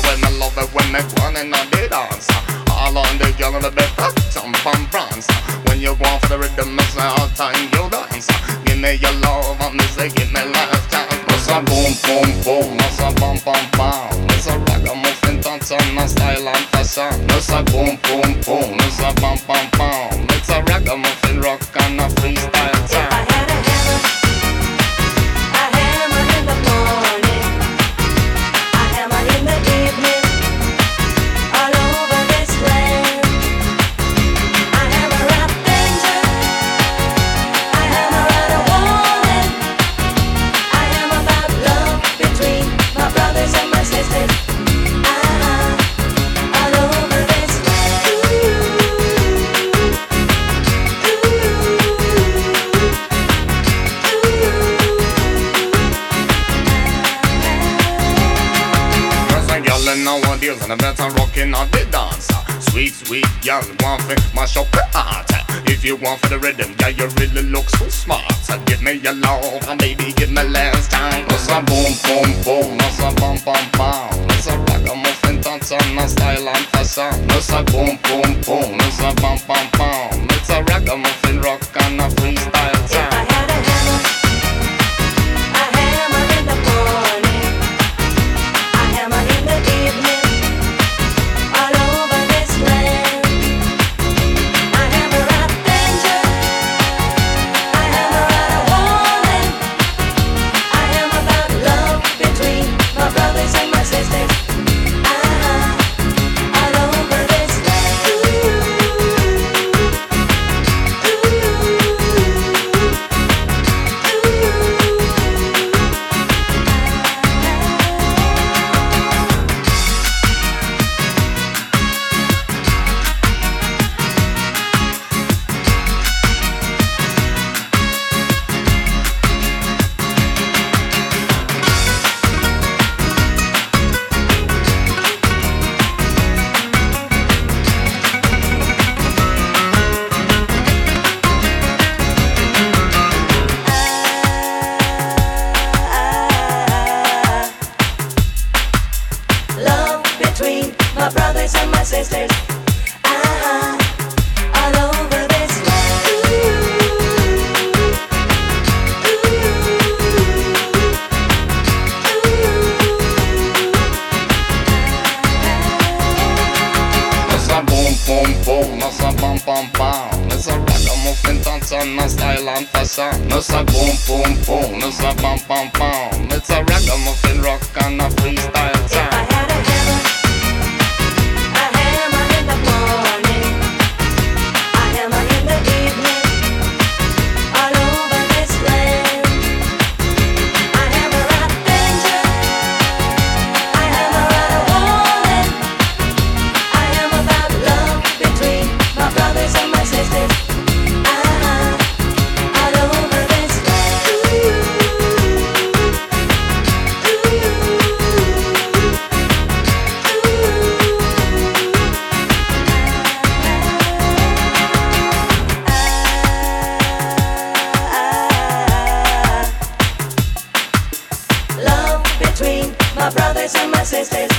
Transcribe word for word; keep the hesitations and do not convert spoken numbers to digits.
way me love it when me go on in the dance. All on the girl in the bed, jump and prance. When you go on for the rhythm, it's all time you dance. Give me your love and me say give me last chance. It's a boom boom boom, it's a bum bum bum. It's a ragamuffin dance and a style and fashion. It's a boom boom boom, it's a bum bum bum. It's a ragamuffin rock and a freestyle time. If I had a hammer, a hammer in the morning, a hammer in the evening, all over this land. A hammer out danger, a hammer out a warning, a hammer about love between my brothers and my sisters. Ah, all over this land. Nowadays and I better rockin' on the dance. Sweet, sweet girl, want to mash up the heart. If you want for the rhythm, yeah, you really look so smart. So give me your love and baby, give me last time. It's a boom, boom, boom, it's a bum, bum, bum. It's a ragamuffin dance and a style and fashion. It's a boom, boom, boom, it's a bum, bum, bum. It's a ragamuffin rock and a freestyle time. If I had a hammer, a hammer in the morning, a hammer in the evening, all over this land. A hammer out danger, a hammer out a warning, a hammer about love between my brothers and my sisters. Ah, all over this land. Ooh, love between my brothers and my sisters. Ah, all over this land. It's a boom, boom, boom, it's a bum, bum, bum. It's a ragamuffin dance and a style and fashion. It's a boom, boom, boom, it's a bum, bum, bum. It's a ragamuffin rock and a freestyle If I time. had a hammer, a hammer in the morning, a hammer in the evening, all over this land. A hammer out danger, a hammer out a warning, a hammer about love between my brothers and my sisters. Ah, all over this land. Love between my brothers and my sisters.